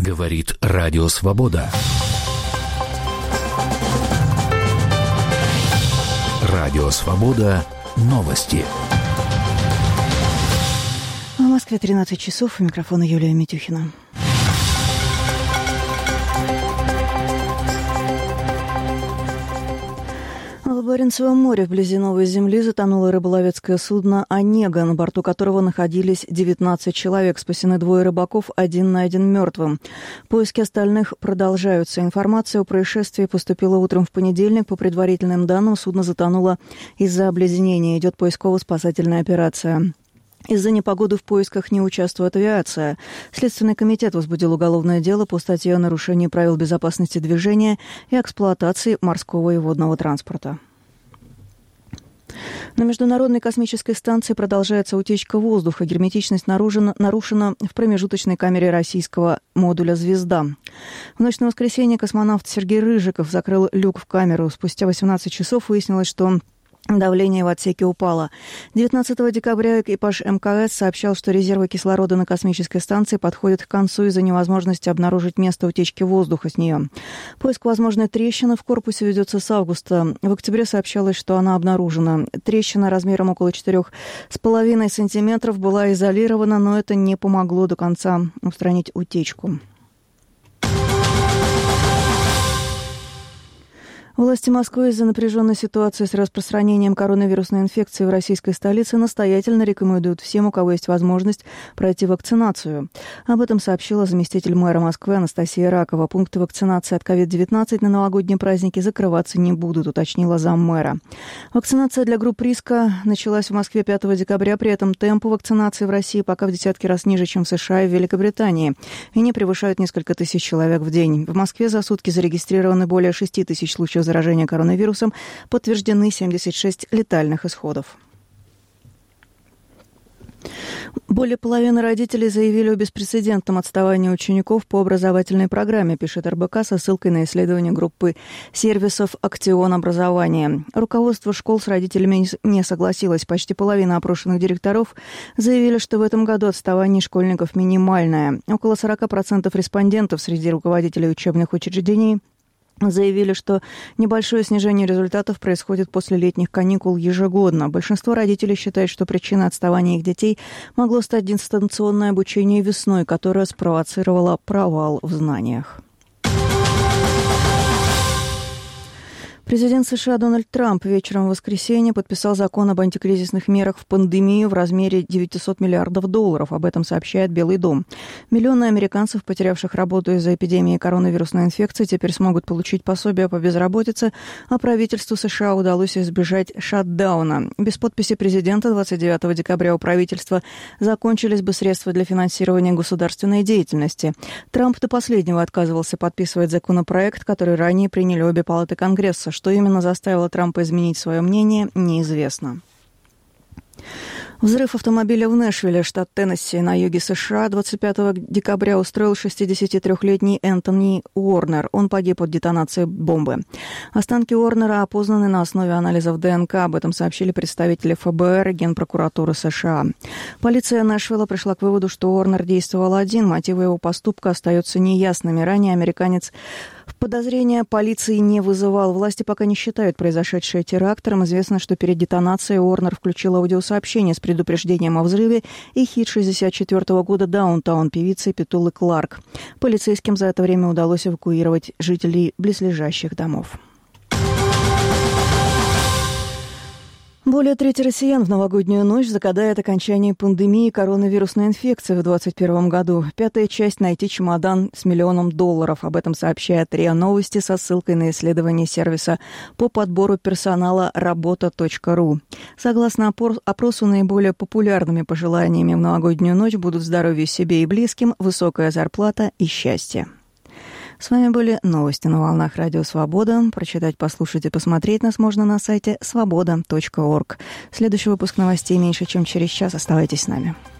Говорит Радио Свобода. Радио Свобода. Новости. В Москве 13 часов. У микрофона Юлия Митюхина. В Баренцевом море вблизи Новой Земли затонуло рыболовецкое судно «Онега», на борту которого находились 19 человек. Спасены 2 рыбаков, 1 найден мертвым. Поиски остальных продолжаются. Информация о происшествии поступила утром в понедельник. По предварительным данным, судно затонуло из-за обледенения. Идет поисково-спасательная операция. Из-за непогоды в поисках не участвует авиация. Следственный комитет возбудил уголовное дело по статье о нарушении правил безопасности движения и эксплуатации морского и водного транспорта. На Международной космической станции продолжается утечка воздуха. Герметичность нарушена в промежуточной камере российского модуля «Звезда». В ночь на воскресенье космонавт Сергей Рыжиков закрыл люк в камеру. Спустя 18 часов выяснилось, что давление в отсеке упало. 19 декабря экипаж МКС сообщал, что резервы кислорода на космической станции подходят к концу из-за невозможности обнаружить место утечки воздуха с нее. Поиск возможной трещины в корпусе ведется с августа. В октябре сообщалось, что она обнаружена. Трещина размером около 4,5 сантиметров была изолирована, но это не помогло до конца устранить утечку. Власти Москвы из-за напряженной ситуации с распространением коронавирусной инфекции в российской столице настоятельно рекомендуют всем, у кого есть возможность, пройти вакцинацию. Об этом сообщила заместитель мэра Москвы Анастасия Ракова. Пункты вакцинации от COVID-19 на новогодние праздники закрываться не будут, уточнила заммэра. Вакцинация для групп риска началась в Москве 5 декабря. При этом темпы вакцинации в России пока в десятки раз ниже, чем в США и в Великобритании. И не превышают несколько тысяч человек в день. В Москве за сутки зарегистрированы более 6 тысяч случаев заражения коронавирусом, подтверждены 76 летальных исходов. Более половины родителей заявили о беспрецедентном отставании учеников по образовательной программе, пишет РБК со ссылкой на исследование группы сервисов «Актион образования». Руководство школ с родителями не согласилось. Почти половина опрошенных директоров заявили, что в этом году отставание школьников минимальное. Около 40% респондентов среди руководителей учебных учреждений заявили, что небольшое снижение результатов происходит после летних каникул ежегодно. Большинство родителей считает, что причиной отставания их детей могло стать дистанционное обучение весной, которое спровоцировало провал в знаниях. Президент США Дональд Трамп вечером в воскресенье подписал закон об антикризисных мерах в пандемию в размере $900 миллиардов. Об этом сообщает Белый дом. Миллионы американцев, потерявших работу из-за эпидемии коронавирусной инфекции, теперь смогут получить пособие по безработице, а правительству США удалось избежать шатдауна. Без подписи президента 29 декабря у правительства закончились бы средства для финансирования государственной деятельности. Трамп до последнего отказывался подписывать законопроект, который ранее приняли обе палаты Конгресса. Что именно заставило Трампа изменить свое мнение, неизвестно. Взрыв автомобиля в Нэшвилле, штат Теннесси, на юге США, 25 декабря устроил 63-летний Энтони Уорнер. Он погиб от детонации бомбы. Останки Уорнера опознаны на основе анализов ДНК. Об этом сообщили представители ФБР и Генпрокуратуры США. Полиция Нэшвилла пришла к выводу, что Уорнер действовал один. Мотивы его поступка остаются неясными. Ранее американец в подозрение полиции не вызывал. Власти пока не считают произошедшее терактом. Известно, что перед детонацией Уорнер включил аудиосообщение с предупреждением о взрыве и хит 1964 года «Даунтаун» певицы Петулы Кларк. Полицейским за это время удалось эвакуировать жителей близлежащих домов. Более трети россиян в новогоднюю ночь загадает окончание пандемии коронавирусной инфекции в 2021 году. 5-я часть — найти чемодан с $1 миллион. Об этом сообщает РИА Новости со ссылкой на исследование сервиса по подбору персонала работа.ру. Согласно опросу, наиболее популярными пожеланиями в новогоднюю ночь будут здоровье себе и близким, высокая зарплата и счастье. С вами были новости на волнах Радио Свобода. Прочитать, послушать и посмотреть нас можно на сайте svoboda.org. Следующий выпуск новостей меньше чем через час. Оставайтесь с нами.